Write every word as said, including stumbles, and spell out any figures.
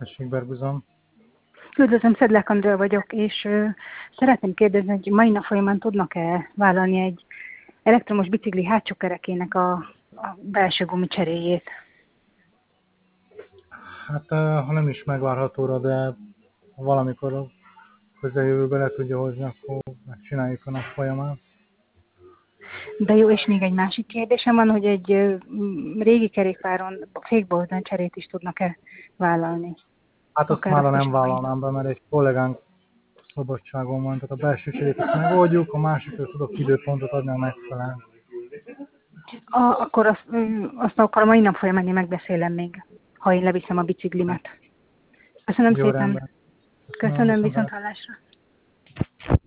Tessék, Berguzon. Üdvözlöm, Szedlák Andrea vagyok, és ö, szeretném kérdezni, hogy mai nap folyamán tudnak-e vállalni egy elektromos bicikli hátsó kerekének a, a belső gumicseréjét? Hát, ha nem is megvárhatóra, de valamikor a közeljövőben le tudja hozni, akkor megcsináljuk a nap folyamán. De jó, és még egy másik kérdésem van, hogy egy ö, m, régi kerékpáron fékboldán cserét is tudnak-e vállalni? Hát azt Akár mára azt is nem mai nap. vállalnám be, mert egy kollégánk szabadságon van, tehát a belső cserét azt megoldjuk, a másikra tudok időpontot adni, a megfelelően. A, akkor azt, ö, azt akkor a mai nap folyamán én megbeszélem még, ha én leviszem a biciklimet. Köszönöm Jó, szépen. rendben. Köszönöm, Köszönöm, viszont viszont hallásra.